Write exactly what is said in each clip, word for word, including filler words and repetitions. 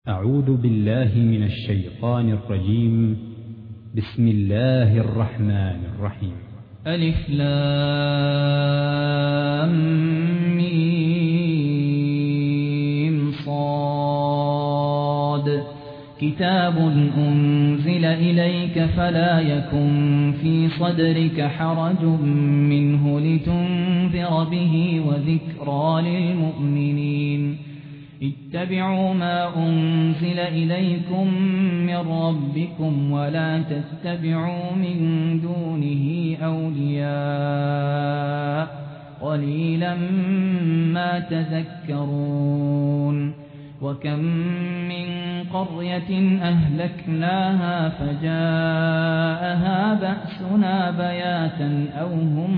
أعوذ بالله من الشيطان الرجيم. بسم الله الرحمن الرحيم. ألف لام ميم صاد كتاب أنزل إليك فلا يكن في صدرك حرج منه لتنذر به وذكرى للمؤمنين. اتبعوا ما أنزل إليكم من ربكم ولا تتبعوا من دونه أولياء قليلا ما تذكرون. وكم من قرية أهلكناها فجاءها بأسنا بياتا أو هم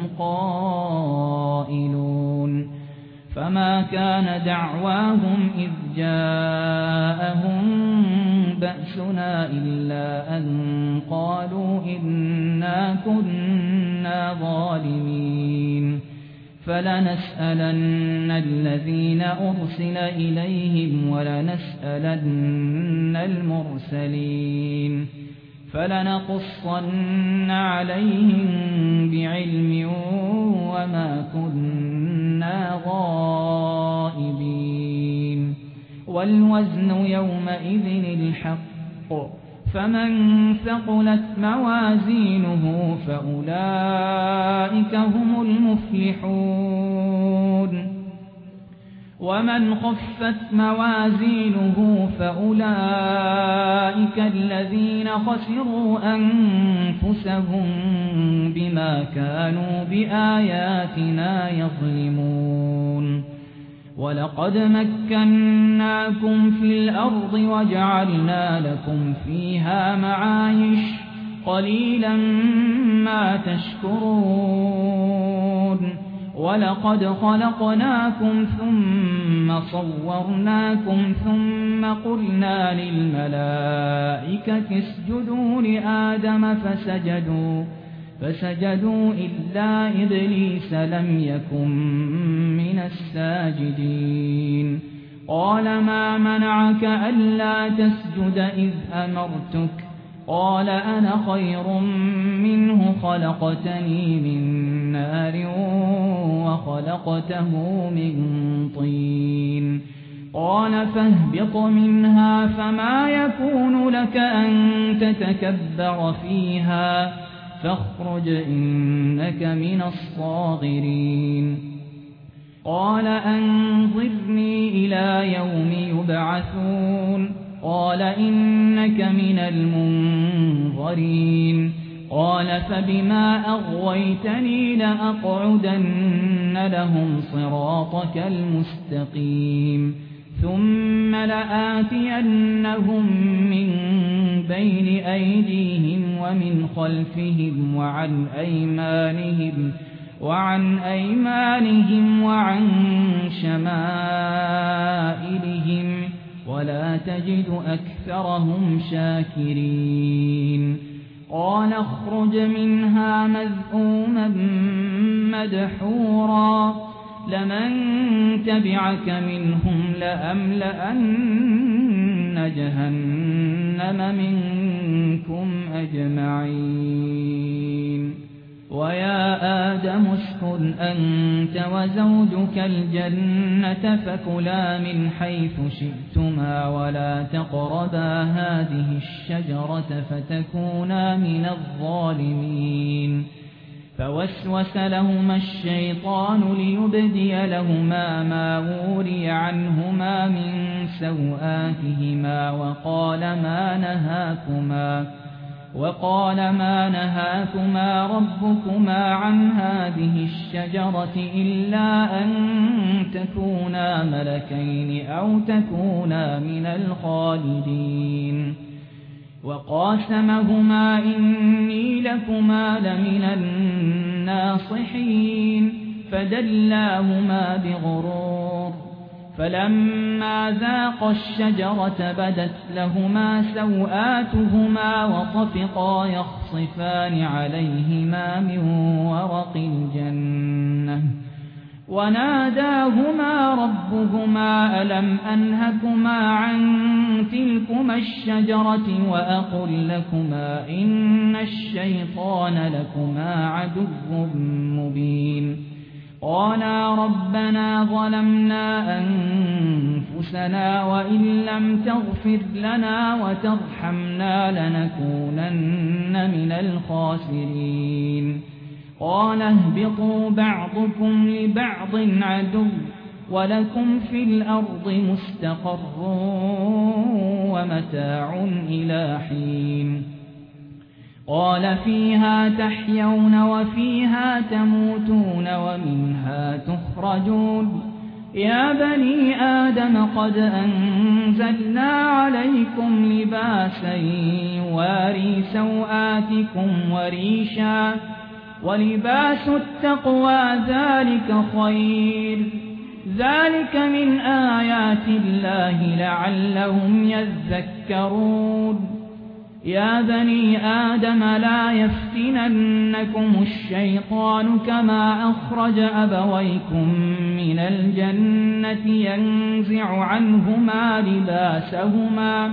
قائلون. فما كان دعواهم إذ جاءهم بأسنا إلا أن قالوا إنا كنا ظالمين. فلنسألن الذين أرسل إليهم ولنسألن المرسلين. فلنقصن عليهم بعلم وما كنا غائبين. والوزن يومئذ الحق. فمن ثقلت موازينه فأولئك هم المفلحون. ومن خفت موازينه فأولئك الذين خسروا أنفسهم بما كانوا بآياتنا يظلمون. ولقد مكناكم في الأرض وجعلنا لكم فيها معايش قليلا ما تشكرون. ولقد خلقناكم ثم صورناكم ثم قلنا للملائكة اسجدوا لآدم فسجدوا فسجدوا إلا إبليس لم يكن من الساجدين. قال ما منعك ألا تسجد إذ أمرتك؟ قال أنا خير منه خلقتني من نار وخلقته من طين. قال فاهبط منها فما يكون لك أن تتكبر فيها فاخرج إنك من الصاغرين. قال أنظرني إلى يوم يبعثون. قال إنك من المنظرين. قال فبما أغويتني لأقعدن لهم صراطك المستقيم ثم لآتينهم من بين أيديهم ومن خلفهم وعن أيمانهم وعن أيمانهم وعن شمائلهم ولا تجد أكثرهم شاكرين. قال اخرج منها مذءوما مدحورا لمن تبعك منهم لأملأن جهنم منكم أجمعين. ويا آدم اسكن أنت وزوجك الجنة فكلا من حيث شئتما ولا تقربا هذه الشجرة فتكونا من الظالمين. فوسوس لهما الشيطان ليبدي لهما ما وري عنهما من سوآتهما وقال ما نهاكما وقال ما نهاكما ربكما عن هذه الشجرة إلا أن تكونا ملكين أو تكونا من الخالدين. وقاسمهما إني لكما لمن الناصحين فدلاهما بغرور. فلما ذاقا الشجرة بدت لهما سوآتهما وطفقا يخصفان عليهما من ورق الجنة وناداهما ربهما ألم أنهكما عن تلك تلكما الشجرة وأقل لكما إن الشيطان لكما عدو مبين قالا ربنا ظلمنا أنفسنا وإن لم تغفر لنا وترحمنا لنكونن من الخاسرين قال اهبطوا بعضكم لبعض عدو ولكم في الأرض مستقر ومتاع إلى حين قال فيها تحيون وفيها تموتون ومنها تخرجون يا بني آدم قد أنزلنا عليكم لباسا يواري سوآتكم وريشا ولباس التقوى ذلك خير ذلك من آيات الله لعلهم يذكرون يا بني آدم لا يفتننكم الشيطان كما أخرج أبويكم من الجنة ينزع عنهما لباسهما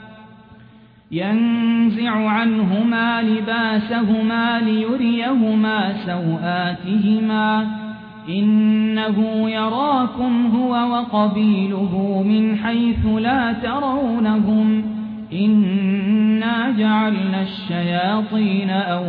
ينزع عنهما لباسهما ليريهما سوآتهما إنه يراكم هو وقبيله من حيث لا ترونهم إنا جعلنا الشياطين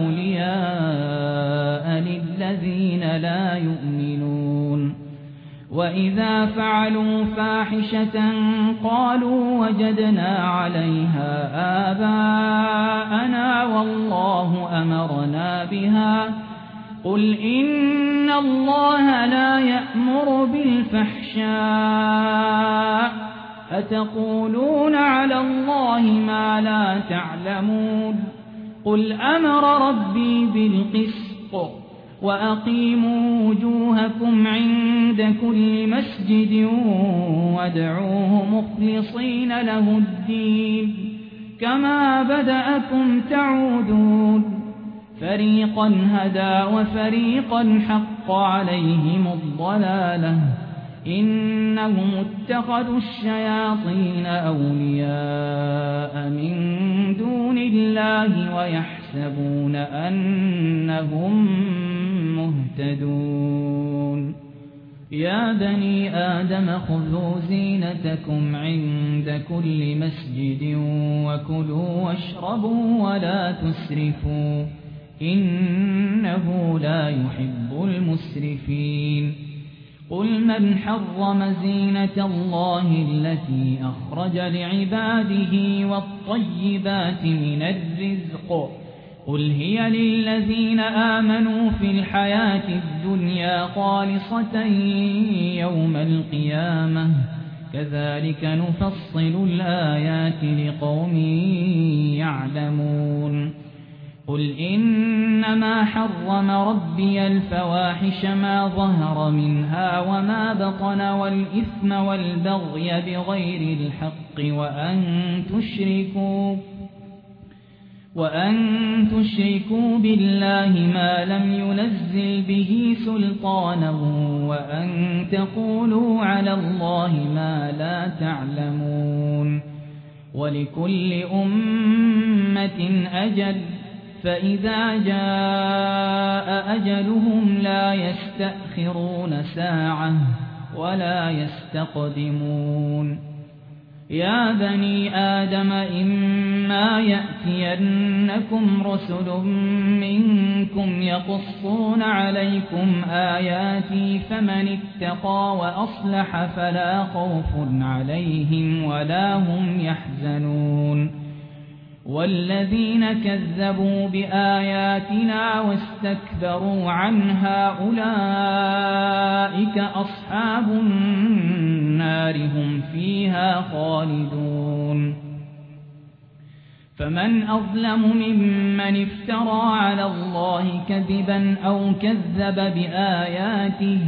أولياء للذين لا يؤمنون وإذا فعلوا فاحشة قالوا وجدنا عليها آباءنا والله أمرنا بها قل إن الله لا يأمر بالفحشاء أتقولون على الله ما لا تعلمون قل أمر ربي بالقسط وأقيموا وجوهكم عند كل مسجد وادعوه مخلصين له الدين كما بدأكم تعودون فريقا هدى وفريقا حق عليهم الضلالة إنهم اتخذوا الشياطين أولياء من دون الله ويحسبون أنهم مهتدون يا بني آدم خذوا زينتكم عند كل مسجد وكلوا واشربوا ولا تسرفوا إنه لا يحب المسرفين قل من حرم زينة الله التي أخرج لعباده والطيبات من الرزق قل هي للذين آمنوا في الحياة الدنيا خالصة يوم القيامة كذلك نفصل الآيات لقوم يعلمون قل إنما حرم ربي الفواحش ما ظهر منها وما بطن والإثم والبغي بغير الحق وأن تشركوا وأن تشركوا بالله ما لم ينزل به سلطانا وأن تقولوا على الله ما لا تعلمون ولكل أمة أجل فإذا جاء أجلهم لا يستأخرون ساعة ولا يستقدمون يا بني آدم إما يأتينكم رسل منكم يقصون عليكم آياتي فمن اتقى وأصلح فلا خوف عليهم ولا هم يحزنون والذين كذبوا بآياتنا واستكبروا عنها أولئك أصحاب النار هم فيها خالدون فمن أظلم ممن افترى على الله كذبا أو كذب بآياته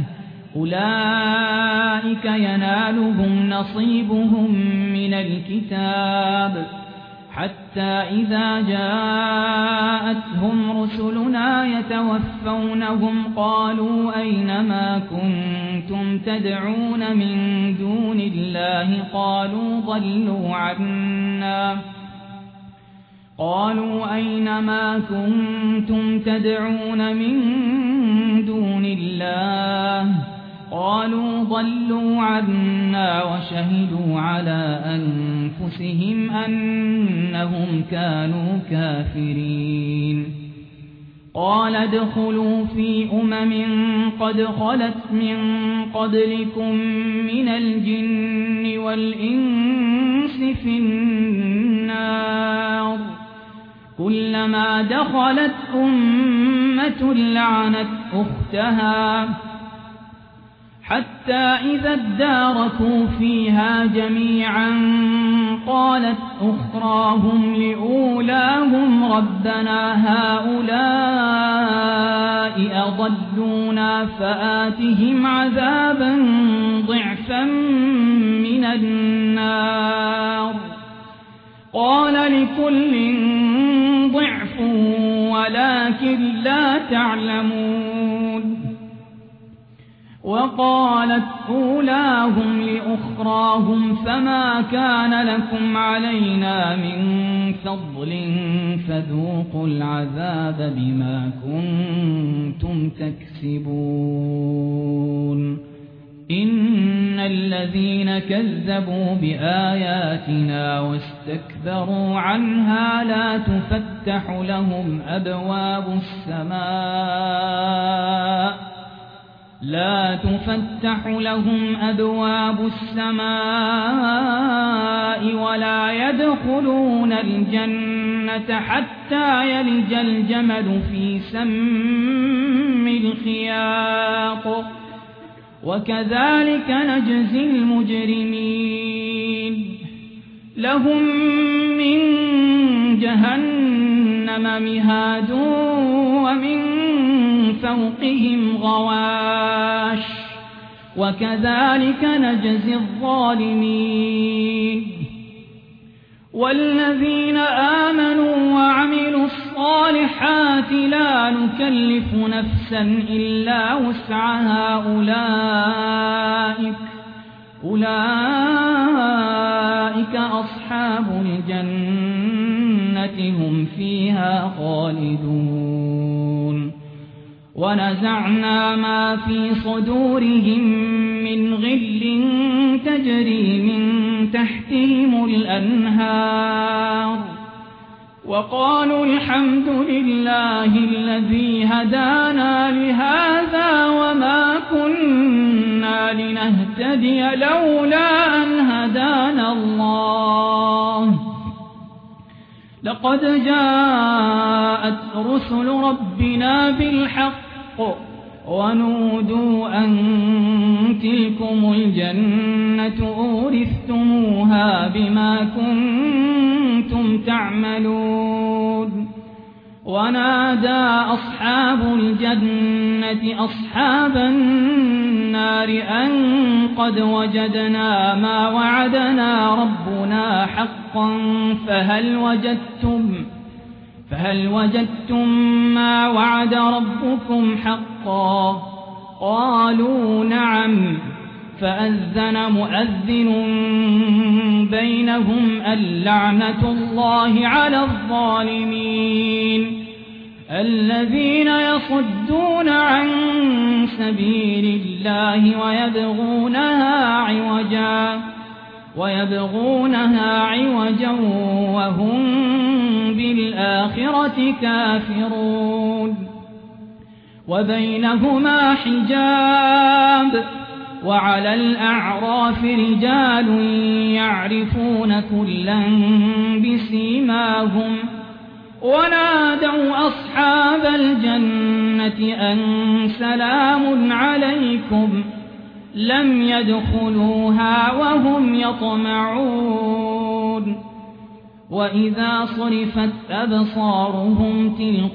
أولئك ينالهم نصيبهم من الكتاب حتى إذا جاءتهم رسلنا يتوفونهم قالوا أين ما كنتم تدعون من دون الله قالوا ضلوا عنا قالوا أين ما كنتم تدعون من دون الله قالوا ضلوا عنا وشهدوا على أنفسهم أنهم كانوا كافرين قال ادخلوا في أمم قد خلت من قبلكم من الجن والإنس في النار كلما دخلت أمة لعنت أختها حتى إذا اداركوا فيها جميعا قالت أخراهم لأولاهم ربنا هؤلاء أضلونا فآتهم عذابا ضعفا من النار قال لكل ضعف ولكن لا تعلمون وقالت أولاهم لأخراهم فما كان لكم علينا من فضل فذوقوا العذاب بما كنتم تكسبون إن الذين كذبوا بآياتنا واستكبروا عنها لا تفتح لهم أبواب السماء لا تفتح لهم أبواب السماء ولا يدخلون الجنة حتى يلج الجمل في سم الخياط وكذلك نجزي المجرمين لهم من جهنم مهاد ومن فوقهم غواش وكذلك نجزي الظالمين والذين آمنوا وعملوا الصالحات لا نكلف نفسا إلا وسعها أولئك أولئك أصحاب الجنة هم فيها خالدون ونزعنا ما في صدورهم من غل تجري من تحتهم الأنهار وقالوا الحمد لله الذي هدانا لهذا وما كنا لنهتدي لولا أن هدانا الله لقد جاءت رسل ربنا بالحق ونودوا أن تلكم الجنة أورثتموها بما كنتم تعملون ونادى أصحاب الجنة أصحاب النار أن قد وجدنا ما وعدنا ربنا حقا فهل وجدتم فهل وجدتم ما وعد ربكم حقا قالوا نعم فأذن مؤذن بينهم اللعنة الله على الظالمين الذين يصدون عن سبيل الله ويبغونها عوجا ويبغونها عوجا وهم بالآخرة كافرون وبينهما حجاب وعلى الأعراف رجال يعرفون كلا بسيماهم ونادوا أصحاب الجنة أن سلام عليكم لم يدخلوها وهم يطمعون وإذا صرفت أبصارهم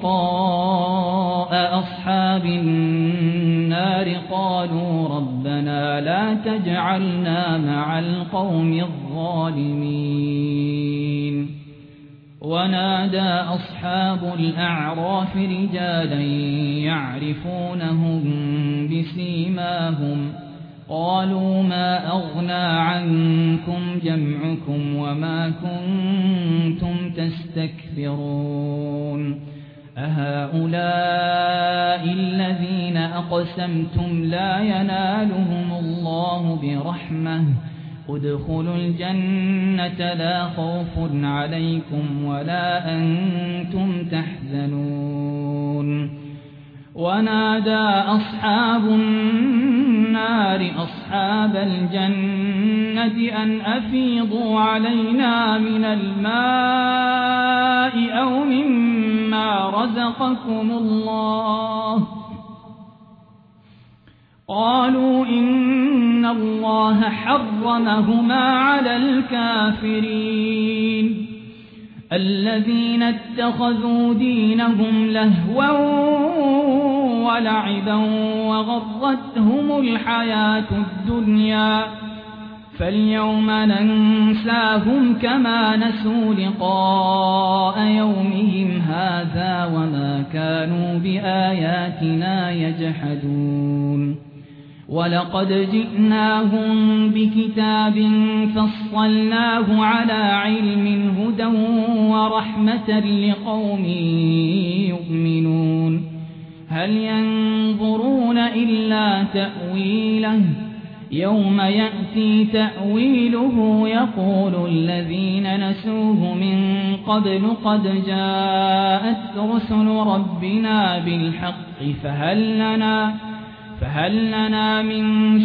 تلقاء أصحاب النار قالوا ربنا لا تجعلنا مع القوم الظالمين ونادى أصحاب الأعراف رجالا يعرفونهم بسيماهم قالوا ما أغنى عنكم جمعكم وما كنتم تستكبرون أهؤلاء الذين أقسمتم لا ينالهم الله برحمة ادخلوا الجنة لا خوف عليكم ولا أنتم تحزنون ونادى أصحاب النار أصحاب الجنة أن أفيضوا علينا من الماء أو مما رزقكم الله قالوا إن الله حرمهما على الكافرين الذين اتخذوا دينهم لهوا ولعبا وغرتهم الحياة الدنيا فاليوم ننساهم كما نسوا لقاء يومهم هذا وما كانوا بآياتنا يجحدون ولقد جئناهم بكتاب فصلناه على علم هدى ورحمة لقوم يؤمنون هل ينظرون إلا تأويله يوم يأتي تأويله يقول الذين نسوه من قبل قد جاءت رسل ربنا بالحق فهل لنا فهل لنا من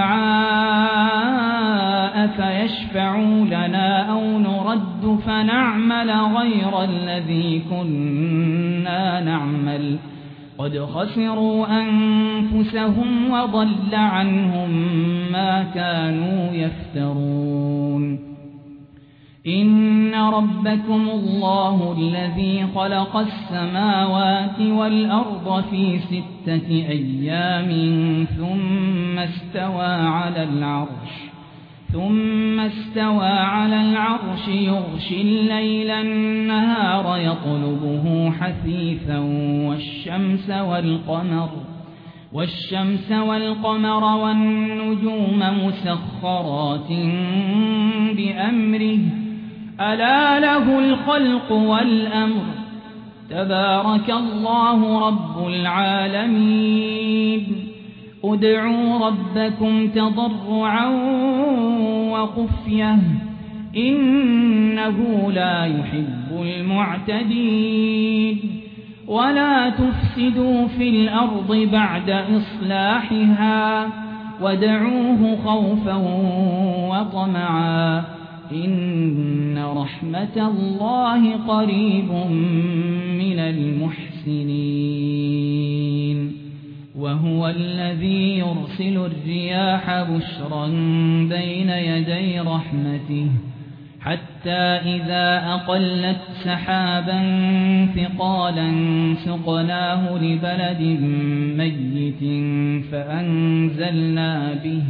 شفعاء فيشفعوا لنا أو نرد فنعمل غير الذي كنا نعمل قد خسروا أنفسهم وضل عنهم ما كانوا يفترون إن ربكم الله الذي خلق السماوات والأرض في ستة أيام ثم استوى على العرش ثم استوى على العرش يغشي الليل النهار يطلبه حثيثا والشمس والقمر والشمس والقمر والنجوم مسخرات بأمره ألا له الخلق والأمر تبارك الله رب العالمين ادعوا ربكم تضرعا وخفية إنه لا يحب المعتدين ولا تفسدوا في الأرض بعد إصلاحها وادعوه خوفا وطمعا إن رحمة الله قريب من المحسنين وهو الذي يرسل الرياح بشرا بين يدي رحمته حتى إذا أقلت سحابا ثقالا سقناه لبلد ميت فأنزلنا به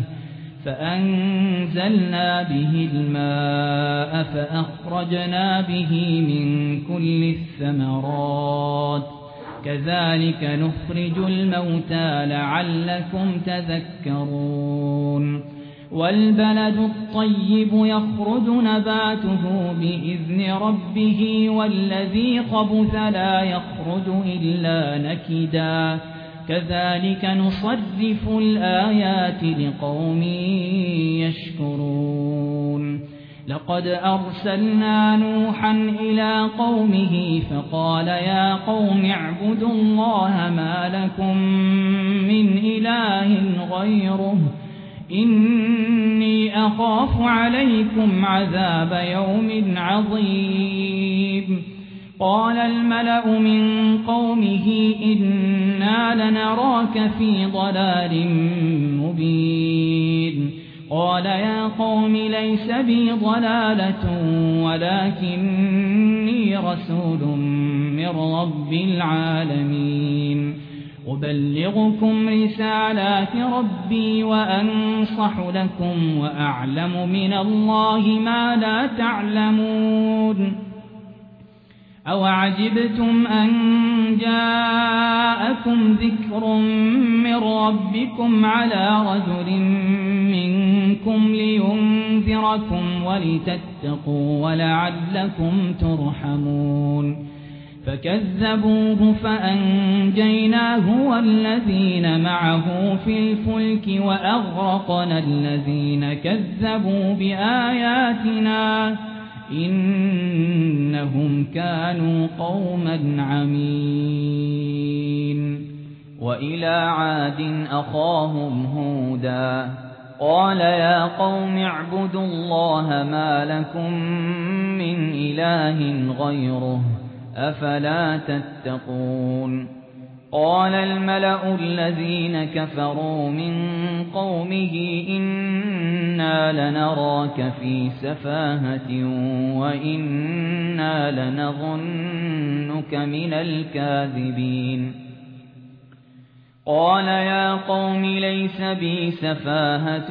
فأنزلنا به الماء فأخرجنا به من كل الثمرات كذلك نخرج الموتى لعلكم تذكرون والبلد الطيب يخرج نباته بإذن ربه والذي خبث لا يخرج إلا نكدا كذلك نصرف الآيات لقوم يشكرون لقد أرسلنا نوحا إلى قومه فقال يا قوم اعبدوا الله ما لكم من إله غيره إني أخاف عليكم عذاب يوم عظيم قال الملأ من قومه إنا لنراك في ضلال مبين قال يا قوم ليس بي ضلالة ولكني رسول من رب العالمين أبلغكم رسالات ربي وأنصح لكم وأعلم من الله ما لا تعلمون أَوَعَجِبْتُمْ أَنْ جَاءَكُمْ ذِكْرٌ مِّنْ رَبِّكُمْ عَلَى رَجُلٍ مِّنْكُمْ لِيُنذِرَكُمْ وَلِتَتَّقُوا وَلَعَلَّكُمْ تُرْحَمُونَ فَكَذَّبُوهُ فَأَنجَيْنَاهُ وَالَّذِينَ مَعَهُ فِي الْفُلْكِ وَأَغْرَقْنَا الَّذِينَ كَذَّبُوا بِآيَاتِنَا إِنَّهُمْ كَانُوا قَوْمًا عَمِينَ وَإِلَى عَادٍ أَخَاهُمْ هُودًا قَالَ يَا قَوْمِ اعْبُدُوا اللَّهَ مَا لَكُمْ مِنْ إِلَٰهٍ غَيْرُهُ أَفَلَا تَتَّقُونَ قَالَ الْمَلَأُ الَّذِينَ كَفَرُوا مِنْ قَوْمِهِ إِنَّا لَنَرَاكَ فِي سَفَاهَةٍ وَإِنَّا لَنَظُنُّكَ مِنَ الْكَاذِبِينَ قَالَ يَا قَوْمِ لَيْسَ بِي سَفَاهَةٌ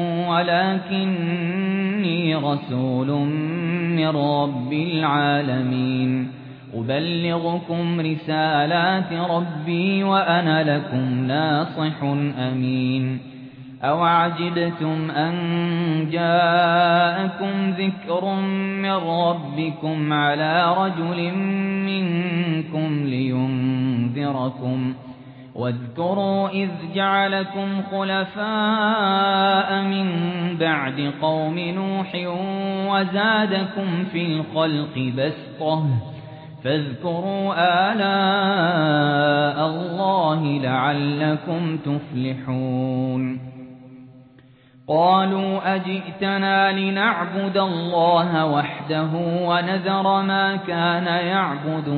وَلَكِنِّي رَسُولٌ مِّن رَّبِّ الْعَالَمِينَ أُبَلِّغُكُمْ رِسَالَاتِ رَبِّي وَأَنَا لَكُمْ نَاصِحٌ أَمِينٌ أَوَعَجِبْتُمْ أَنْ جَاءَكُمْ ذِكْرٌ مِّن رَّبِّكُمْ عَلَى رَجُلٍ مِّنكُمْ لِيُنذِرَكُمْ واذكروا إذ جعلكم خلفاء من بعد قوم نوح وزادكم في الخلق بسطة فاذكروا آلاء الله لعلكم تفلحون قالوا أجئتنا لنعبد الله وحده ونذر ما كان يعبد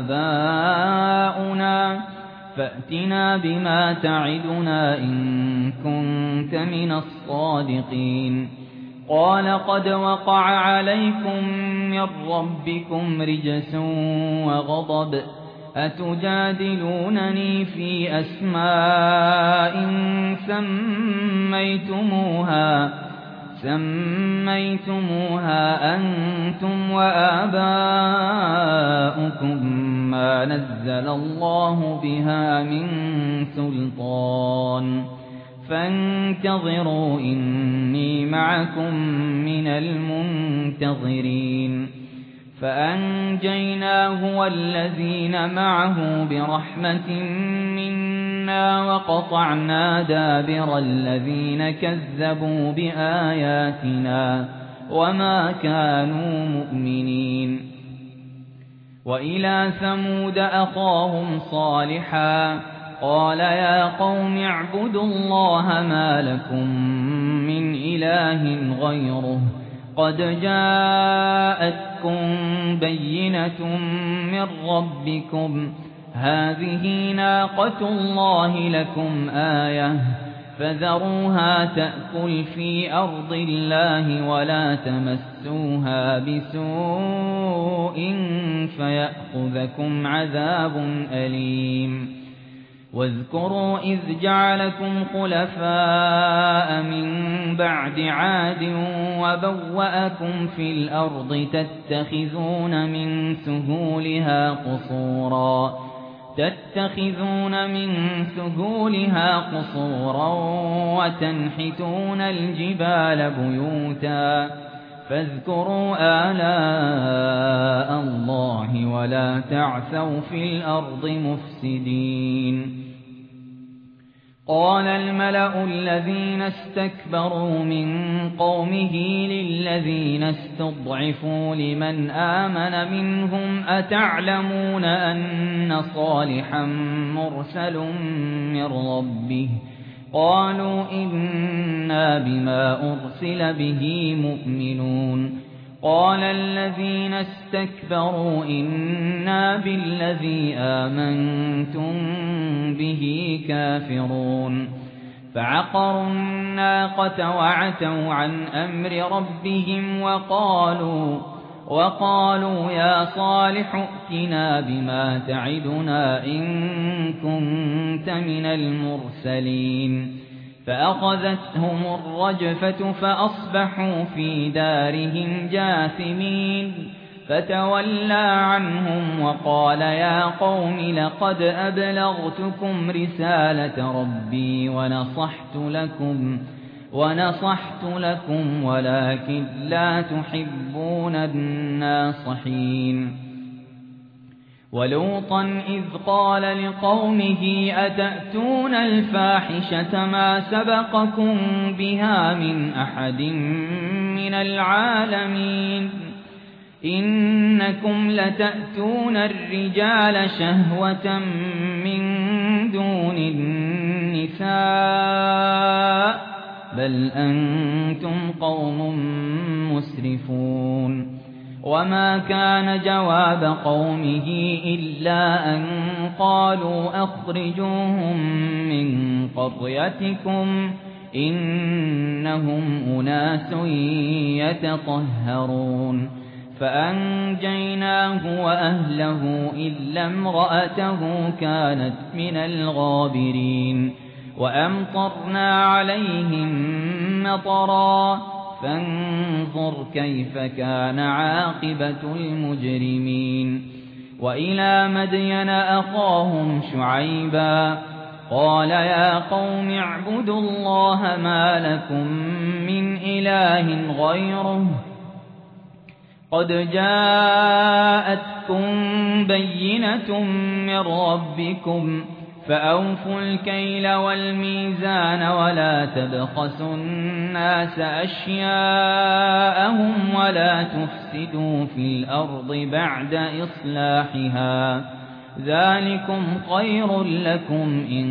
آباؤنا فأتنا بما تعدنا إن كنت من الصادقين قال قد وقع عليكم من ربكم رجس وغضب أتجادلونني في أسماء سميتموها سميتموها أنتم وآباؤكم ما نزل الله بها من سلطان فانتظروا إني معكم من المنتظرين فأنجيناه والذين معه برحمة منا وقطعنا دابر الذين كذبوا بآياتنا وما كانوا مؤمنين وإلى ثمود أخاهم صالحا قال يا قوم اعبدوا الله ما لكم من إله غيره قد جاءتكم بينة من ربكم هذه ناقة الله لكم آية فذروها تأكل في أرض الله ولا تمسوها بسوء فيأخذكم عذاب أليم واذكروا إذ جعلكم خلفاء من بعد عاد وبوأكم في الأرض تتخذون من سهولها قصورا تتخذون من سهولها قصورا وتنحتون الجبال بيوتا فاذكروا آلاء الله ولا تعثوا في الأرض مفسدين قال الملأ الذين استكبروا من قومه للذين استضعفوا لمن آمن منهم أتعلمون أن صالحا مرسل من ربه قالوا إنا بما أرسل به مؤمنون قال الذين استكبروا إنا بالذي آمنتم به كافرون فعقروا الناقة وعتوا عن أمر ربهم وقالوا وقالوا يا صالح ائتنا بما تعدنا إن كنت من المرسلين فأخذتهم الرجفة فأصبحوا في دارهم جاثمين فتولى عنهم وقال يا قوم لقد أبلغتكم رسالة ربي ونصحت لكم ونصحت لكم ولكن لا تحبون الناصحين ولوطا إذ قال لقومه أتأتون الفاحشة ما سبقكم بها من أحد من العالمين إنكم لتأتون الرجال شهوة من دون النساء بل أنتم قوم مسرفون وما كان جواب قومه إلا أن قالوا أخرجوهم من قريتكم إنهم أناس يتطهرون فأنجيناه وأهله إلا امرأته كانت من الغابرين وأمطرنا عليهم مطرا فانظر كيف كان عاقبة المجرمين وإلى مدين أخاهم شعيبا قال يا قوم اعبدوا الله ما لكم من إله غيره قد جاءتكم بينة من ربكم فأوفوا الكيل والميزان ولا تبخسوا الناس أشياءهم ولا تفسدوا في الأرض بعد إصلاحها ذلكم خير لكم إن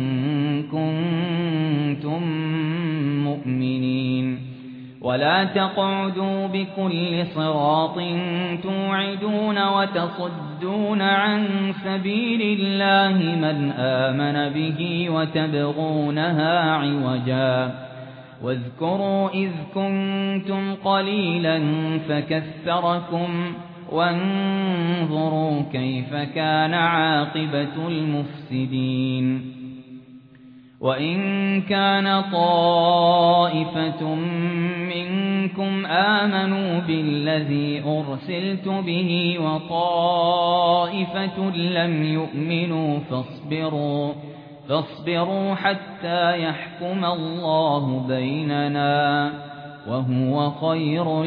كنتم مؤمنين ولا تقعدوا بكل صراط توعدون وتصدون عن سبيل الله من آمن به وتبغونها عوجا واذكروا إذ كنتم قليلا فكثركم وانظروا كيف كان عاقبة المفسدين وإن كان طائفة منكم آمنوا بالذي أرسلت به وطائفة لم يؤمنوا فاصبروا فاصبروا حتى يحكم الله بيننا وهو خير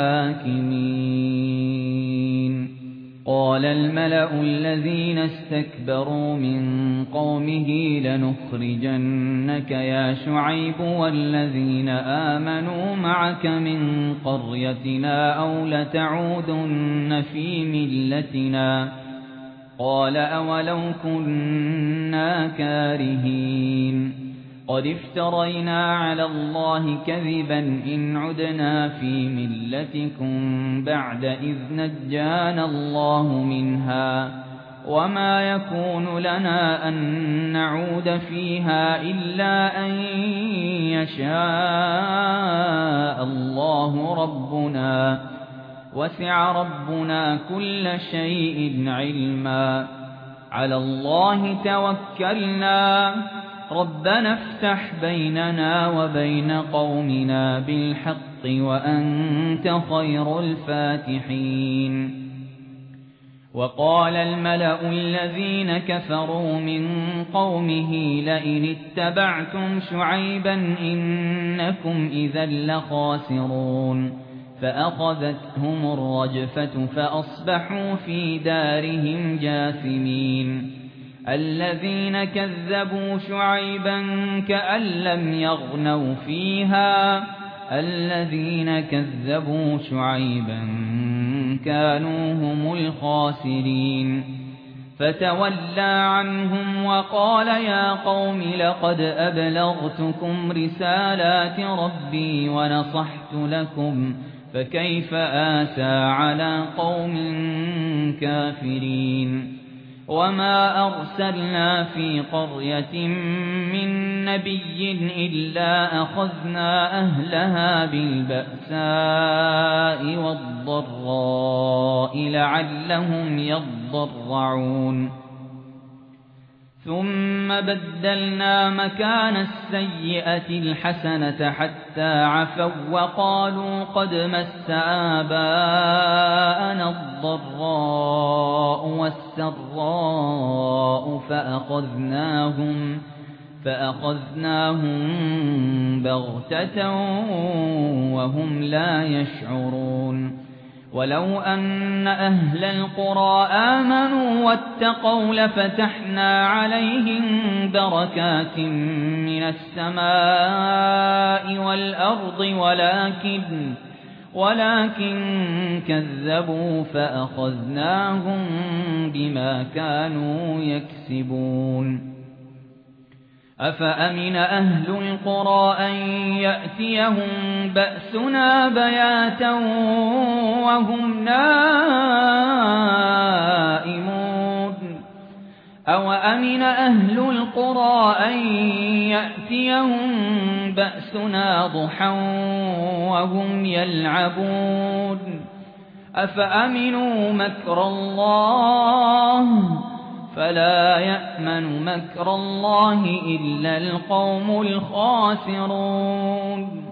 الحاكمين قال الملأ الذين استكبروا من قومه لنخرجنك يا شعيب والذين آمنوا معك من قريتنا أو لتعودن في ملتنا قال أولو كنا كارهين قد افترينا على الله كذبا إن عدنا في ملتكم بعد إذ نجانا الله منها وما يكون لنا أن نعود فيها إلا أن يشاء الله ربنا وسع ربنا كل شيء علما على الله توكلنا ربنا افتح بيننا وبين قومنا بالحق وأنت خير الفاتحين وقال الملأ الذين كفروا من قومه لئن اتبعتم شعيبا إنكم إذا لخاسرون فأخذتهم الرجفة فأصبحوا في دارهم جاثمين الذين كذبوا شعيبا كأن لم يغنوا فيها الذين كذبوا شعيبا كانوا هم الخاسرين فتولى عنهم وقال يا قوم لقد أبلغتكم رسالات ربي ونصحت لكم فكيف آسى على قوم كافرين وما أرسلنا في قرية من نبي إلا أخذنا أهلها بالبأساء والضراء لعلهم يضرعون ثم بدلنا مكان السيئة الحسنة حتى عفوا وقالوا قد مس آباءنا الضراء والسراء فأخذناهم فأخذناهم بغتة وهم لا يشعرون ولو أن أهل القرى آمنوا واتقوا لفتحنا عليهم بركات من السماء والأرض ولكن ولكن كذبوا فأخذناهم بما كانوا يكسبون أفأمن أهل القرى أن يأتيهم بأسنا بياتا وهم نائمون أو أمن أهل القرى أن يأتيهم بأسنا ضحى وهم يلعبون أفأمنوا مكر الله فلا يأمن مكر الله إلا القوم الخاسرون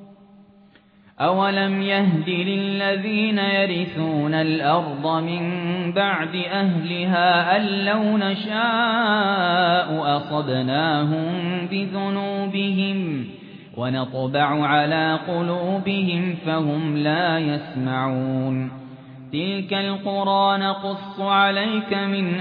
أولم يهد للذين يرثون الأرض من بعد أهلها أن لو نشاء أصبناهم بذنوبهم ونطبع على قلوبهم فهم لا يسمعون تلك القرى نقص عليك من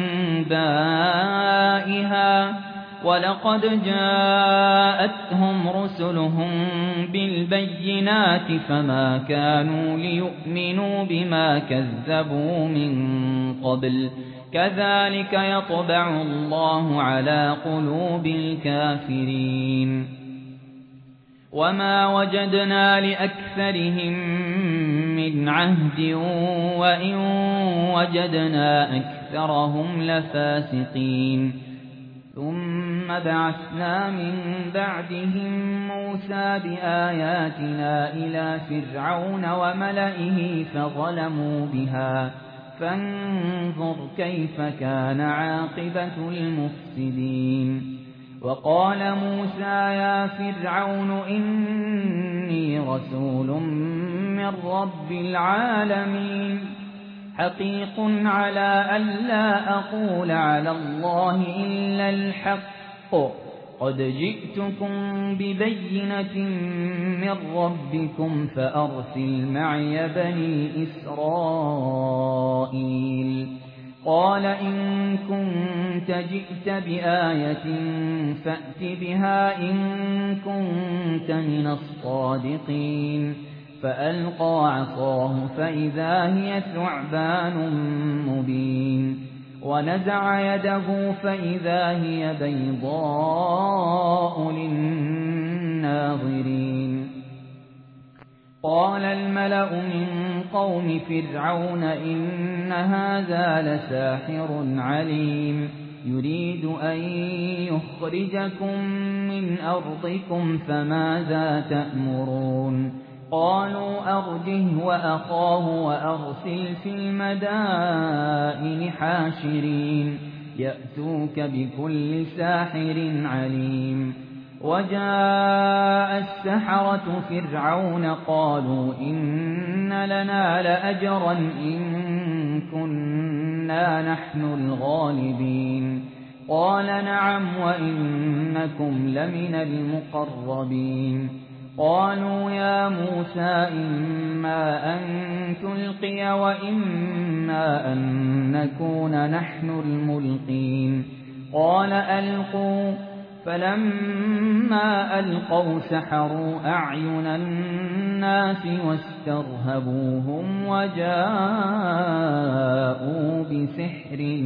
أنبائها ولقد جاءتهم رسلهم بالبينات فما كانوا ليؤمنوا بما كذبوا من قبل كذلك يطبع الله على قلوب الكافرين وما وجدنا لأكثرهم من عهد وإن وجدنا أكثرهم لفاسقين ثم بعثنا من بعدهم موسى بآياتنا إلى فرعون وملئه فظلموا بها فانظر كيف كان عاقبة المفسدين وقال موسى يا فرعون إني رسول من رب العالمين حقيق على ألا أقول على الله إلا الحق قد جئتكم ببينة من ربكم فأرسل معي بني إسرائيل قال إن كنت جئت بآية فأت بها إن كنت من الصادقين فألقى عصاه فإذا هي ثعبان مبين ونزع يده فإذا هي بيضاء للناظرين قال الملأ من قوم فرعون إن هذا لساحر عليم يريد أن يخرجكم من أرضكم فماذا تأمرون قالوا أرجه وأخاه وأرسل في المدائن حاشرين يأتوك بكل ساحر عليم وجاء السحرة فرعون قالوا إن لنا لأجرا إن كنا نحن الغالبين قال نعم وإنكم لمن المقربين قالوا يا موسى إما أن تلقي وإما أن نكون نحن الملقين قال ألقوا فلما ألقوا سحروا أعين الناس واسترهبوهم وجاءوا بسحر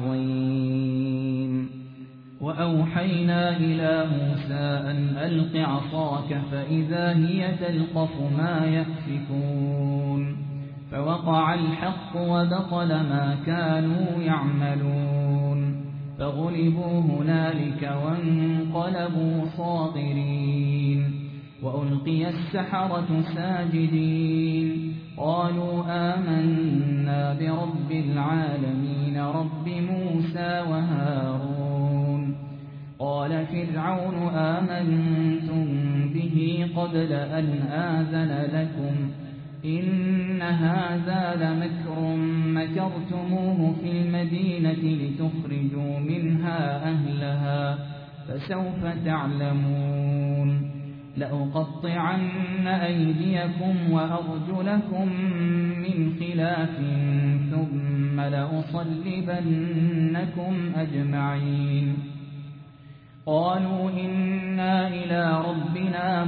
عظيم وأوحينا إلى موسى أن ألق عصاك فإذا هي تلقف ما يأفكون فوقع الحق وبطل ما كانوا يعملون فغلبوا هنالك وانقلبوا صاغرين وألقي السحرة ساجدين قالوا آمنا برب العالمين رب موسى وهارون فرعون آمنتم به قبل أن آذن لكم إن هذا لمكر مكرتموه في المدينة لتخرجوا منها أهلها فسوف تعلمون لأقطعن أيديكم وأرجلكم من خلاف ثم لأصلبنكم أجمعين قالوا إنا إلى ربنا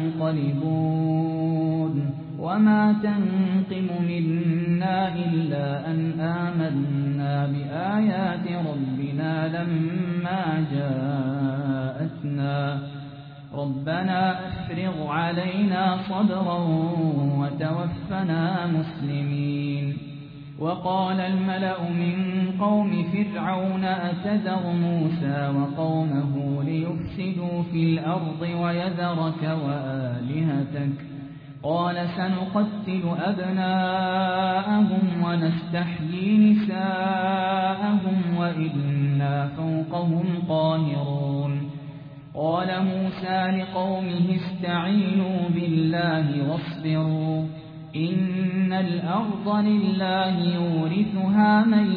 منقلبون وما تنقم منا إلا أن آمنا بآيات ربنا لما جاءتنا ربنا أفرغ علينا صبرا وتوفنا مسلمين وقال الملأ من قوم فرعون أتذر موسى وقومه ليفسدوا في الأرض ويذرك وآلهتك قال سنقتل أبناءهم ونستحيي نساءهم وإنا فوقهم قاهرون قال موسى لقومه استعينوا بالله واصبروا إن الأرض لله يورثها من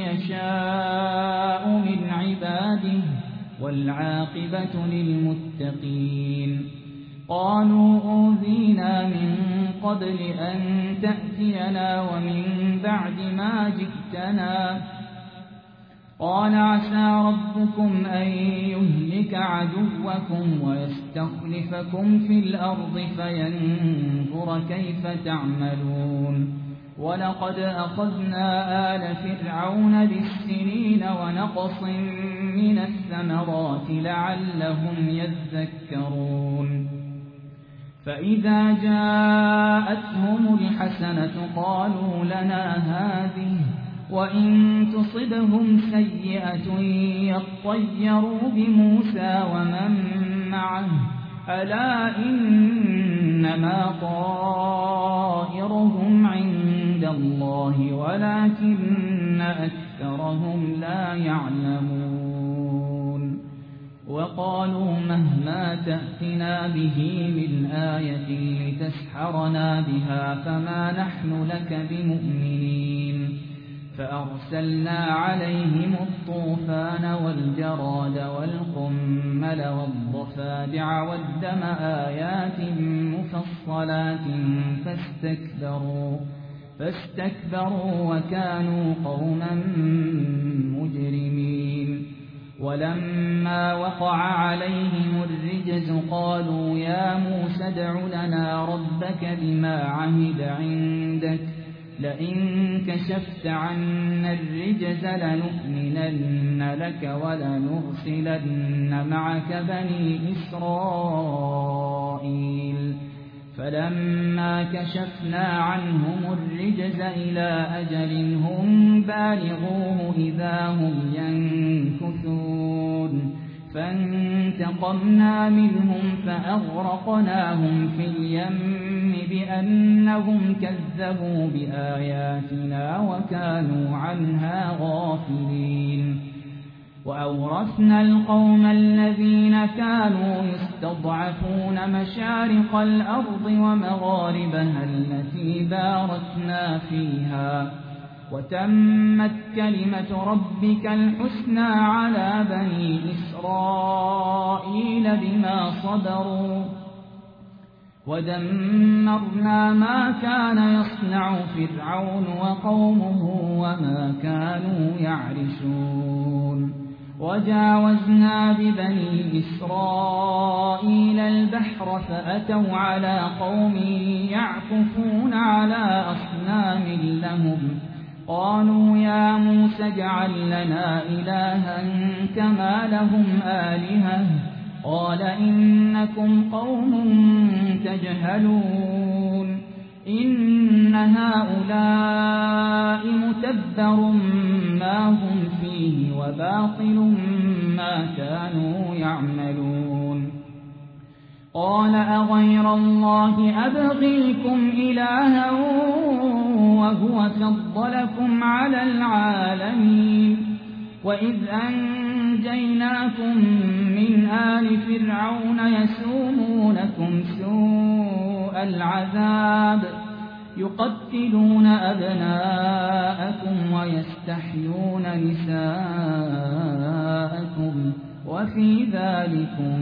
يشاء من عباده والعاقبة للمتقين قالوا أوذينا من قبل أن تأتينا ومن بعد ما جئتنا قال عسى ربكم أن يهلك عدوكم ويستخلفكم في الأرض فينظر كيف تعملون ولقد أخذنا آل فرعون بالسنين ونقص من الثمرات لعلهم يذكرون فإذا جاءتهم الحسنة قالوا لنا هذه وإن تصبهم سيئة يطيروا بموسى ومن معه ألا إنما طائرهم عند الله ولكن أكثرهم لا يعلمون وقالوا مهما تأتنا به من آية لتسحرنا بها فما نحن لك بمؤمنين فأرسلنا عليهم الطوفان والجراد والقمل والضفادع والدم آيات مفصلات فاستكبروا فاستكبروا وكانوا قوما مجرمين ولما وقع عليهم الرجز قالوا يا موسى ادع لنا ربك بما عهد عندك لئن كشفت عنا الرجز لنؤمنن لك ولنرسلن معك بني إسرائيل فلما كشفنا عنهم الرجز إلى أجل هم بالغوه إذا هم ينكثون فانتقمنا منهم فأغرقناهم في اليم بأنهم كذبوا بآياتنا وكانوا عنها غافلين وأورثنا القوم الذين كانوا يستضعفون مشارق الأرض ومغاربها التي باركنا فيها وتمت كلمة ربك الحسنى على بني إسرائيل بما صبروا ودمرنا ما كان يصنع فرعون وقومه وما كانوا يعرشون وجاوزنا ببني إسرائيل البحر فأتوا على قوم يعكفون على أصنام لهم قالوا يا موسى اجعل لنا إلها كما لهم آلهة قال إنكم قوم تجهلون إن هؤلاء متبر ما هم فيه وباطل ما كانوا يعملون قال أغير الله أبغيكم إلها وهو فضلكم على العالمين وإذ أنجيناكم من آل فرعون يسومونكم سوء العذاب يقتلون أبناءكم ويستحيون نساءكم وفي ذلكم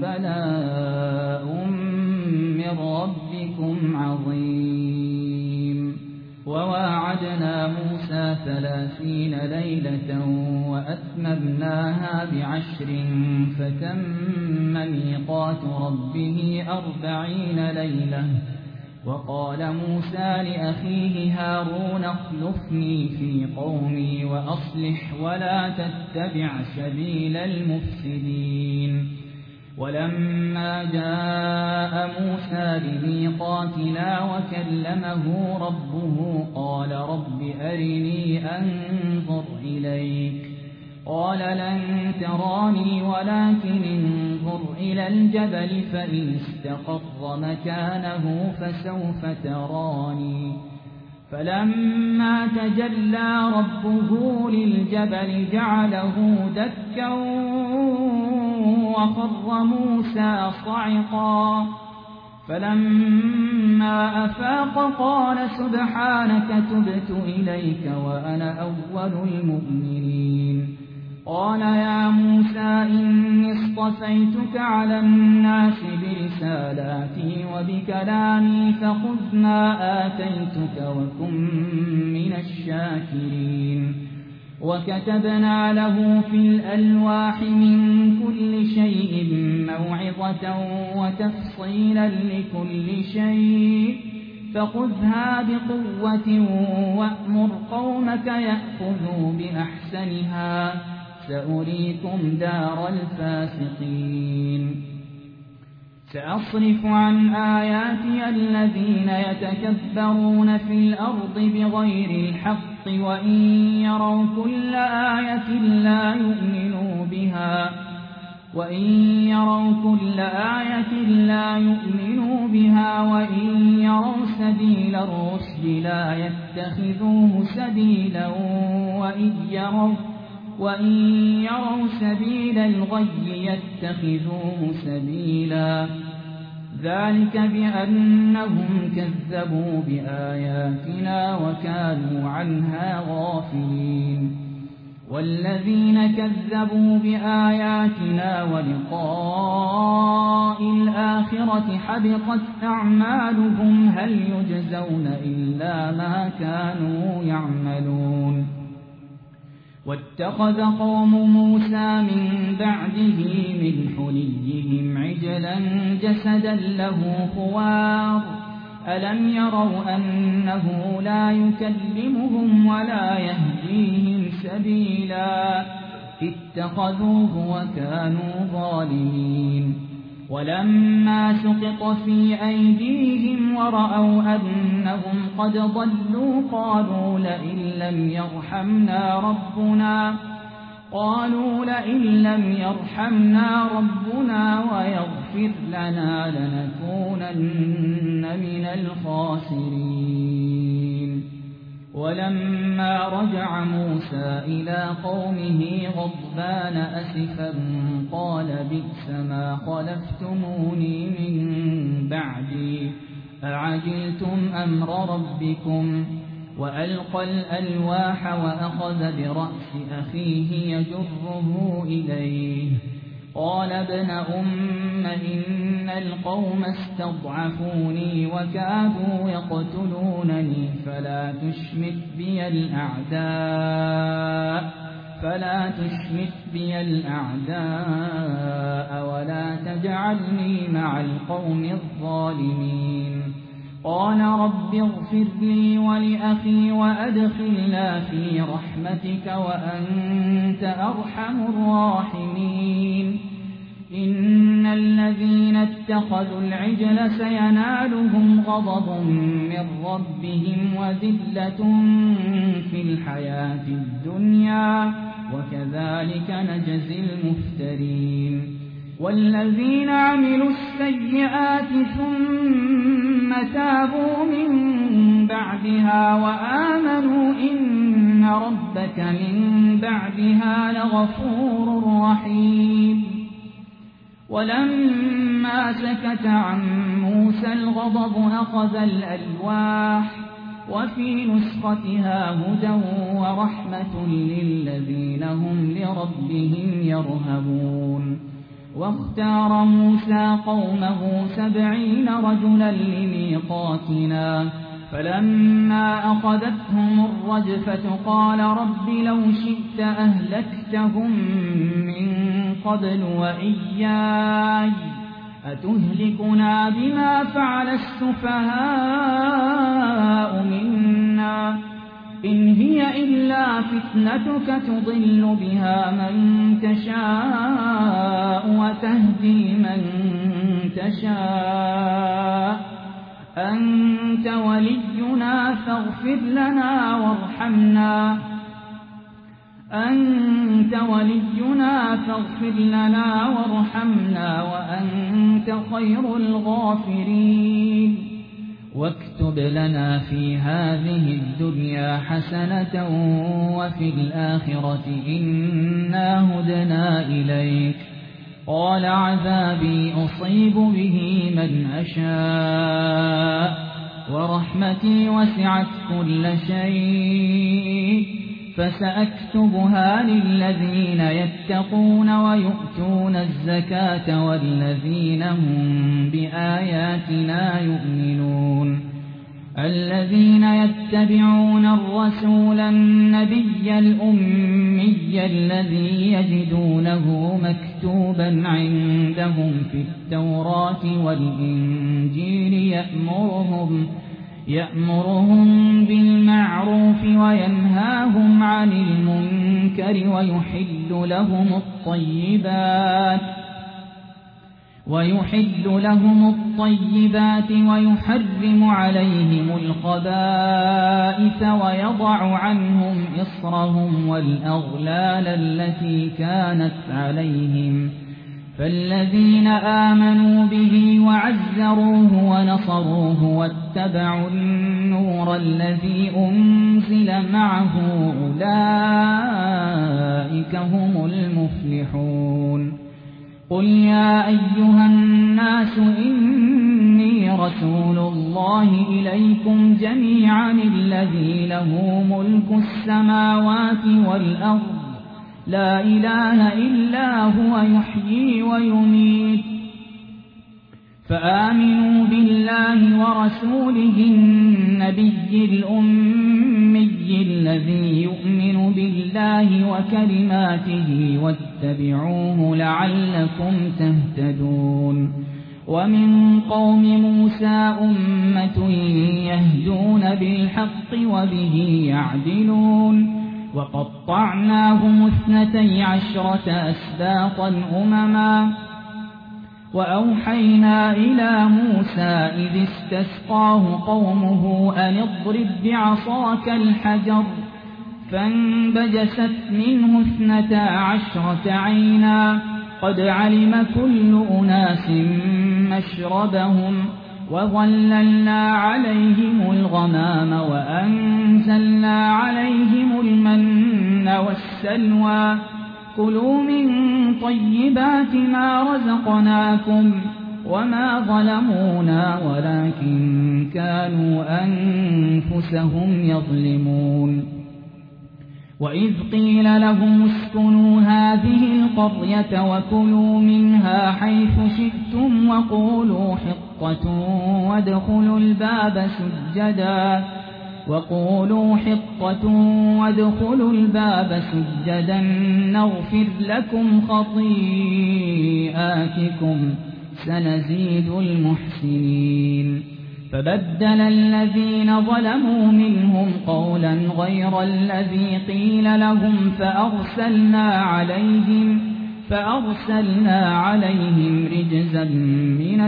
بلاء من ربكم عظيم. وواعدنا موسى ثلاثين ليلة وأتممناها بعشر فتم ميقات ربه أربعين ليلة. وقال موسى لأخيه هارون اخلفني في قومي وأصلح ولا تتبع سبيل المفسدين. ولما جاء موسى لميقاتنا وكلمه ربه قال رب أرني أنظر إليك قال لن تراني ولكن انظر إلى الجبل فإن استقر مكانه فسوف تراني. فلما تجلى ربه للجبل جعله دكا وخر موسى صعقا. فلما أفاق قال سبحانك تبت إليك وأنا أول المؤمنين. قال يا موسى إني اصطفيتك على الناس برسالاتي وبكلامي فخذ ما آتيتك وكن من الشاكرين. وكتبنا له في الألواح من كل شيء موعظة وتفصيلا لكل شيء فخذها بقوة وأمر قومك يأخذوا بأحسنها سأريكم دار الفاسقين. سأصرف عن آياتي الذين يتكبرون في الأرض بغير الحق وإن يروا كل آية لا يؤمنوا بها وإن يروا كل آية لا يؤمنوا بها وإن يروا سبيل الرشد لا يتخذوه سبيلا وإن يروا وإن يروا سبيل الغي يتخذوه سبيلا. ذلك بأنهم كذبوا بآياتنا وكانوا عنها غافلين. والذين كذبوا بآياتنا ولقاء الآخرة حبطت أعمالهم هل يجزون إلا ما كانوا يعملون. واتخذ قوم موسى من بعده من حليهم عجلا جسدا له خوار ألم يروا أنه لا يكلمهم ولا يهديهم سبيلا اتخذوه وكانوا ظالمين. ولما سقط في أيديهم ورأوا أنهم قد ضلوا قالوا لئن لم يرحمنا ربنا قالوا لئن لم يرحمنا ربنا ويغفر لنا لنكونن من الخاسرين. ولما رجع موسى إلى قومه غضبان أسفا قال بئس ما خلفتموني من بعدي أعجلتم أمر ربكم وألقى الألواح وأخذ برأس أخيه يجره إليه قال ابن أم إن القوم استضعفوني وكادوا يقتلونني فلا تشمت بي الأعداء فلا تشمت بي الأعداء ولا تجعلني مع القوم الظالمين. قال رب اغفر لي ولأخي وأدخلنا في رحمتك وأنت أرحم الراحمين. إن الذين اتخذوا العجل سينالهم غضب من ربهم وذلة في الحياة الدنيا وكذلك نجزي المفترين. والذين عملوا السيئات ثم تابوا من بعدها وآمنوا إن ربك من بعدها لغفور رحيم. ولما سكت عن موسى الغضب أخذ الألواح وفي نسختها هدى ورحمة للذين هم لربهم يرهبون. واختار موسى قومه سبعين رجلا لميقاتنا فلما أخذتهم الرجفة قال رب لو شئت أهلكتهم من قبل وإياي أتهلكنا بما فعل السفهاء منا إن هي إلا فتنتك تضل بها من تشاء وتهدي من تشاء أنت ولينا فاغفر لنا وارحمنا أنت ولينا فاغفر لنا وارحمنا وأنت خير الغافرين. واكتب لنا في هذه الدنيا حسنة وفي الآخرة إنا هدنا إليك قال عذابي أصيب به من أشاء ورحمتي وسعت كل شيء فسأكتبها للذين يتقون ويؤتون الزكاة والذين هم بآياتنا يؤمنون. الذين يتبعون الرسول النبي الأمي الذي يجدونه مكتوبا عندهم في التوراة والإنجيل يأمرهم يأمرهم بالمعروف وينهاهم عن المنكر ويحل لهم الطيبات ويحل لهم الطيبات ويحرم عليهم الخبائث ويضع عنهم إصرهم والأغلال التي كانت عليهم. فالذين آمنوا به وعزروه ونصروه واتبعوا النور الذي أنزل معه أولئك هم المفلحون. قل يا أيها الناس إني رسول الله إليكم جميعا الذي له ملك السماوات والأرض لا إله إلا هو يحيي ويميت فآمنوا بالله ورسوله النبي الأمي الذي يؤمن بالله وكلماته واتبعوه لعلكم تهتدون. ومن قوم موسى أمة يهدون بالحق وبه يعدلون. وقطعناهم اثنتي عشرة أسباطا أمما وأوحينا إلى موسى إذ استسقاه قومه أن اضرب بعصاك الحجر فانبجست منه اثنتا عشرة عينا قد علم كل أناس مشربهم وظللنا عليهم الغمام وأنزلنا عليهم المن والسلوى كلوا من طيبات ما رزقناكم وما ظلمونا ولكن كانوا أنفسهم يظلمون. وإذ قيل لهم اسكنوا هذه القرية وكلوا منها حيث شئتم وقولوا حطة وادخلوا الباب سجدا وقولوا حطة وادخلوا الباب سجدا نغفر لكم خطيئاتكم سنزيد المحسنين. فبدل الذين ظلموا منهم قولا غير الذي قيل لهم فأرسلنا عليهم فأرسلنا عليهم رجزا من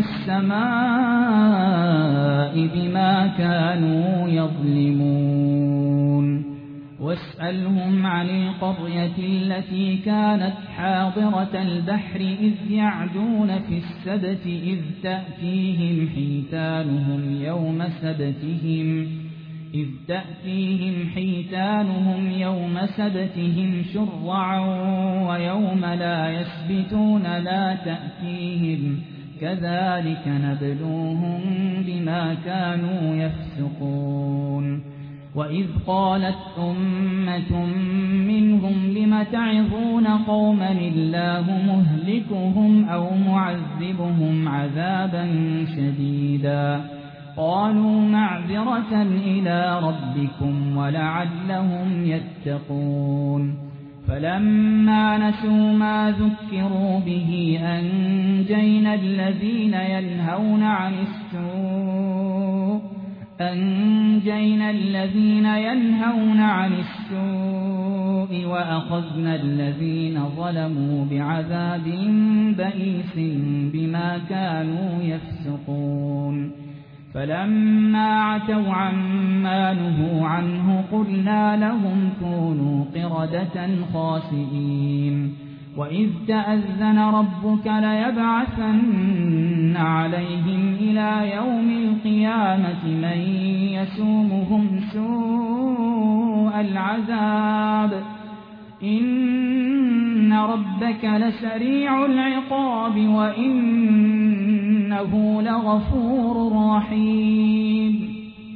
السماء بما كانوا يظلمون. واسألهم عن القرية التي كانت حاضرة البحر إذ يعدون في السبت إذ تأتيهم حيتانهم يوم سبتهم إذ تأتيهم حيتانهم يوم سبتهم شرعا ويوم لا يسبتون لا تأتيهم كذلك نبلوهم بما كانوا يفسقون وإذ قالت أمة منهم لم تعظون قوما الله مهلكهم أو معذبهم عذابا شديدا قالوا معذرة إلى ربكم ولعلهم يتقون فلما نسوا ما ذكروا به أنجينا الذين ينهون عن السوء أنجينا الذين ينهون عن السوء وأخذنا الذين ظلموا بعذاب بئيس بما كانوا يفسقون فلما عتوا عما نهوا عنه قلنا لهم كونوا قردة خاسئين وإذ تأذن ربك ليبعثن عليهم إلى يوم القيامة من يسومهم سوء العذاب إن ربك لسريع العقاب وإنه لغفور رحيم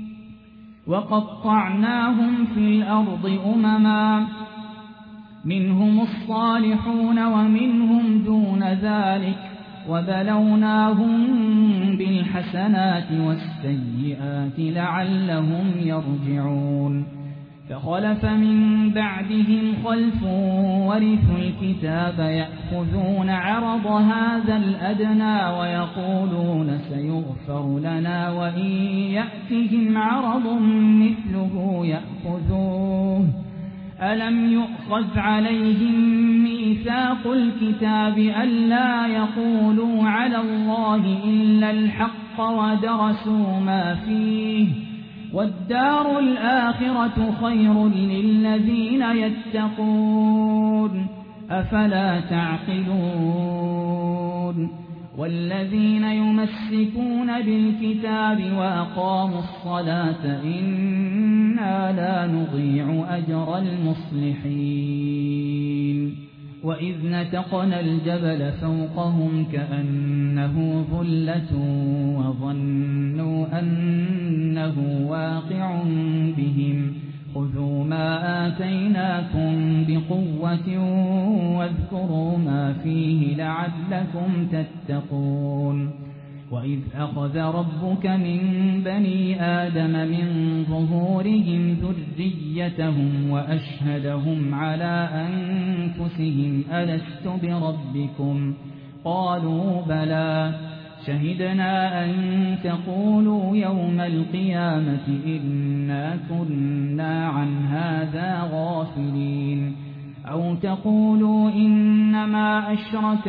وقطعناهم في الأرض أمما منهم الصالحون ومنهم دون ذلك وبلوناهم بالحسنات والسيئات لعلهم يرجعون فخلف من بعدهم خلف ورثوا الكتاب يأخذون عرض هذا الأدنى ويقولون سيغفر لنا وإن يأتهم عرض مثله يأخذوه ألم يؤخذ عليهم ميثاق الكتاب ألا يقولوا على الله إلا الحق ودرسوا ما فيه والدار الآخرة خير للذين يتقون أفلا تعقلون والذين يمسكون بالكتاب وأقاموا الصلاة إنا لا نضيع أجر المصلحين وإذ نتقنا الجبل فوقهم كأنه ظلة وظنوا أنه واقع بهم خذوا ما آتيناكم بقوة واذكروا ما فيه لعلكم تتقون وإذ أخذ ربك من بني آدم من ظهورهم ذريتهم وأشهدهم على أنفسهم ألست بربكم قالوا بلى شهدنا أن تقولوا يوم القيامة إنا كنا عن هذا غافلين أو تقولوا إنما أشرك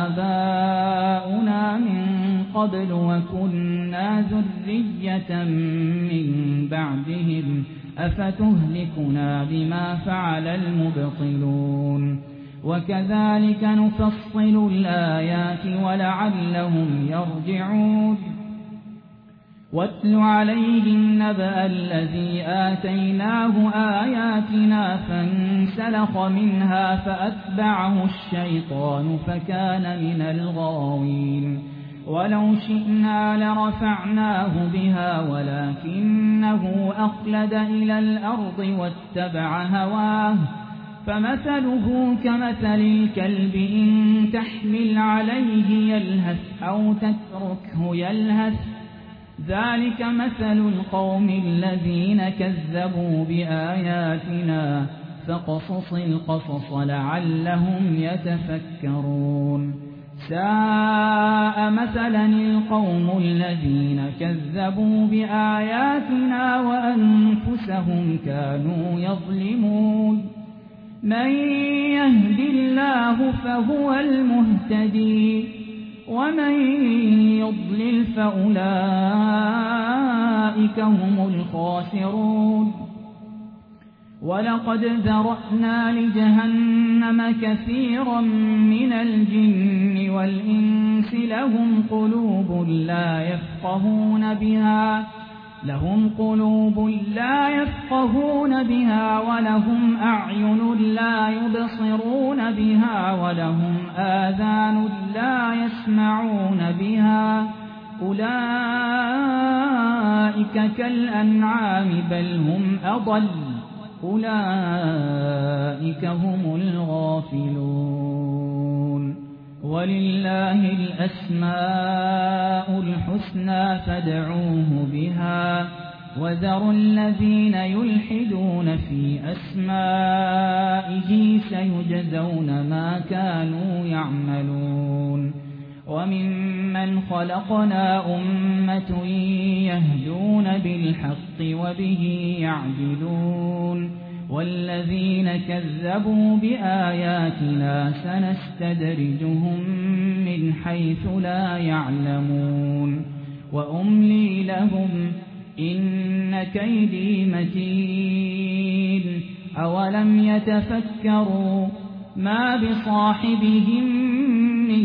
آباؤنا من قبل وكنا ذرية من بعدهم أفتهلكنا بما فعل المبطلون وكذلك نفصل الآيات ولعلهم يرجعون واتل عليهم نبأ الذي آتيناه آياتنا فانسلخ منها فأتبعه الشيطان فكان من الغاوين ولو شئنا لرفعناه بها ولكنه أخلد إلى الأرض واتبع هواه فمثله كمثل الكلب إن تحمل عليه يلهث أو تتركه يلهث ذلك مثل القوم الذين كذبوا بآياتنا فقصص القصص لعلهم يتفكرون ساء مثلا القوم الذين كذبوا بآياتنا وأنفسهم كانوا يظلمون من يهد الله فهو المهتدي ومن يضلل فأولئك هم الخاسرون ولقد ذرأنا لجهنم كثيرا من الجن والإنس لهم قلوب لا يفقهون بها لهم قلوب لا يفقهون بها ولهم أعين لا يبصرون بها ولهم آذان لا يسمعون بها أولئك كالأنعام بل هم أضل أولئك هم الغافلون ولله الأسماء الحسنى فادعوه بها وذروا الذين يلحدون في أسمائه سيجزون ما كانوا يعملون وممن خلقنا أمة يهدون بالحق وبه يعدلون والذين كذبوا بآياتنا سنستدرجهم من حيث لا يعلمون وأملي لهم إن كيدي متين أولم يتفكروا ما بصاحبهم من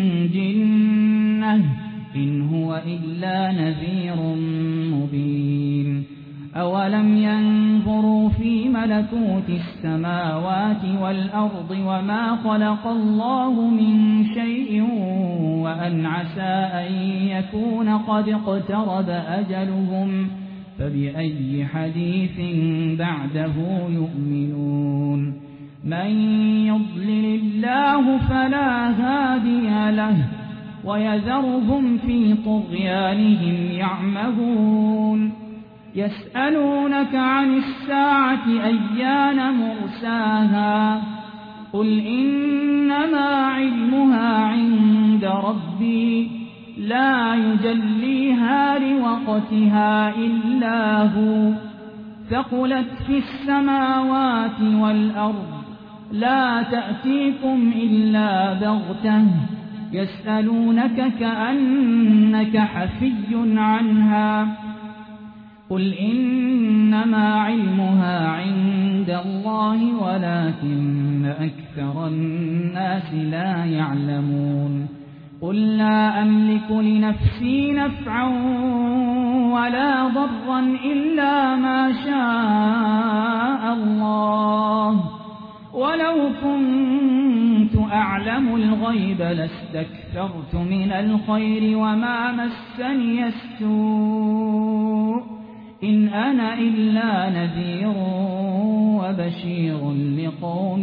جنة إن هو إلا نذير مبين أولم ينظروا في ملكوت السماوات والأرض وما خلق الله من شيء وأن عسى أن يكون قد اقترب أجلهم فبأي حديث بعده يؤمنون من يضلل الله فلا هادي له ويذرهم في طغيانهم يعمهون يسألونك عن الساعة أيان مرساها قل إنما علمها عند ربي لا يجليها لوقتها إلا هو ثقلت في السماوات والأرض لا تأتيكم إلا بغتة يسألونك كأنك حفي عنها قل إنما علمها عند الله ولكن أكثر الناس لا يعلمون قل لا أملك لنفسي نفعا ولا ضرا إلا ما شاء الله ولو كنت أعلم الغيب لاستكثرت من الخير وما مسني السوء إن أنا إلا نذير وبشير لقوم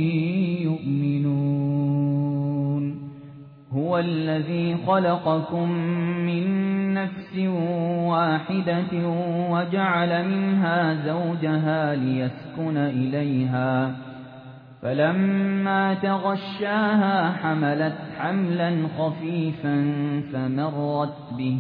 يؤمنون هو الذي خلقكم من نفس واحدة وجعل منها زوجها ليسكن إليها فلما تغشاها حملت حملا خفيفا فمرت به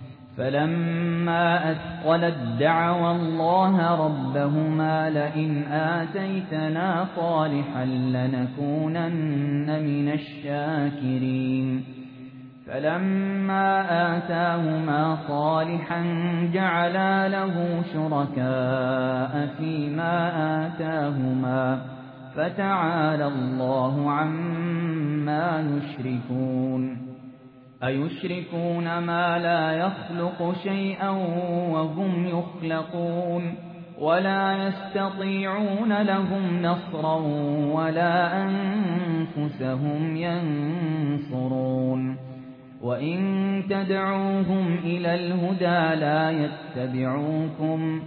فلما أثقلت دعوا الله ربهما لئن آتيتنا صالحا لنكونن من الشاكرين فلما آتاهما صالحا جعلا له شركاء فيما آتاهما فتعالى الله عما يشركون أيشركون ما لا يخلق شيئا وهم يخلقون ولا يستطيعون لهم نصرا ولا أنفسهم ينصرون وإن تدعوهم إلى الهدى لا يتبعوكم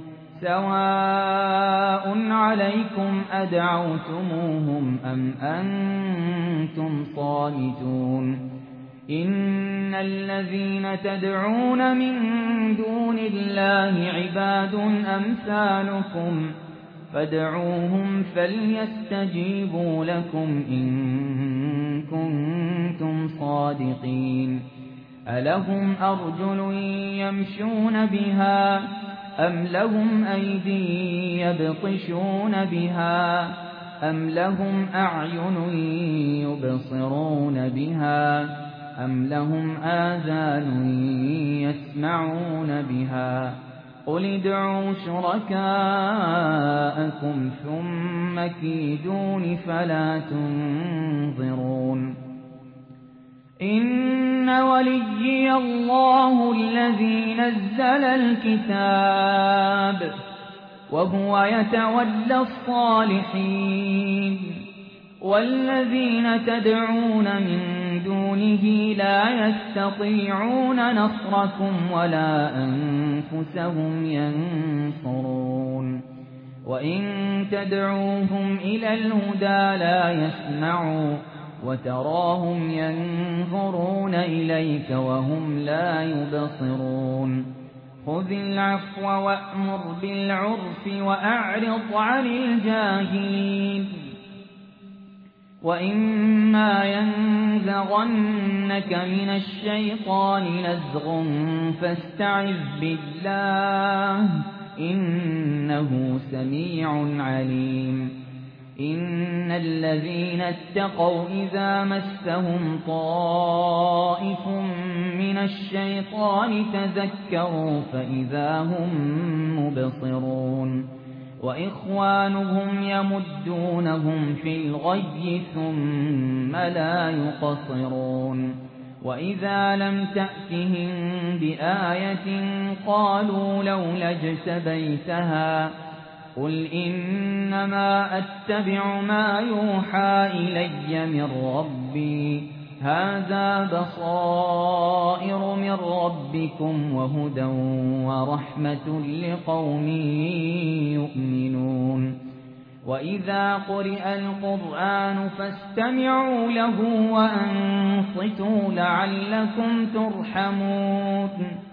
سواء عليكم أدعوتموهم أم أنتم صامتون إن الذين تدعون من دون الله عباد أمثالكم فادعوهم فليستجيبوا لكم إن كنتم صادقين ألهم أرجل يمشون بها أم لهم أيدي يبطشون بها أم لهم أعين يبصرون بها أم لهم آذان يسمعون بها قل ادعوا شركاءكم ثم كيدون فلا تنظرون إن وليي الله الذي نزل الكتاب وهو يتولى الصالحين والذين تدعون من دونه لا يستطيعون نصركم ولا أنفسهم ينصرون وإن تدعوهم إلى الهدى لا يسمعوا وتراهم ينظرون إليك وهم لا يبصرون خذ العفو وأمر بالعرف وأعرض عن الجاهلين وإما ينزغنك من الشيطان نزغ فاستعذ بالله إنه سميع عليم إن الذين اتقوا إذا مسهم طائف من الشيطان تذكروا فإذا هم مبصرون وإخوانهم يمدونهم في الغي ثم لا يقصرون وإذا لم تأتهم بآية قالوا لولا اجتبيتها قل إنما أتبع ما يوحى إلي من ربي هذا بصائر من ربكم وهدى ورحمة لقوم يؤمنون وإذا قرئ القرآن فاستمعوا له وأنصتوا لعلكم ترحمون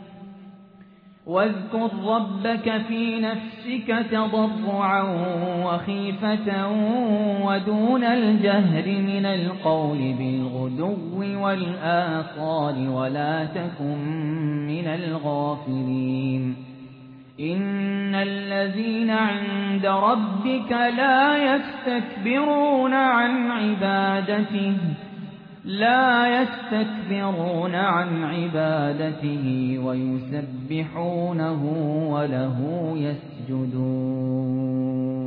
واذكر ربك في نفسك تضرعا وخيفة ودون الجهر من القول بالغدو والآصال ولا تكن من الغافلين إن الذين عند ربك لا يستكبرون عن عبادته لا يستكبرون عن عبادته ويسبحونه وله يسجدون